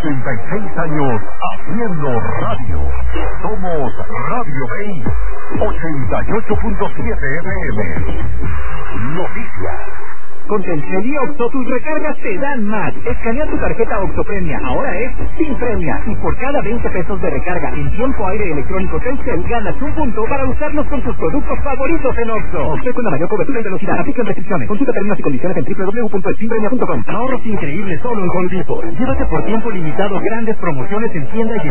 86 años haciendo radio. Somos Radio Bay 88.7 FM. Noticias. Con Telcel y Oxo, tus recargas te dan más. Escanea tu tarjeta Oxo Premia, ahora es sin premia. Y por cada 20 pesos de recarga en tiempo aire electrónico Telcel, ganas un punto para usarlos con tus productos favoritos en Oxo. Oxo con la mayor cobertura y velocidad. Aplican restricciones. Consulta términos y condiciones en www.elsinpremia.com. Ahorros increíbles solo en Home Depot. Llévate por tiempo limitado grandes promociones en tienda y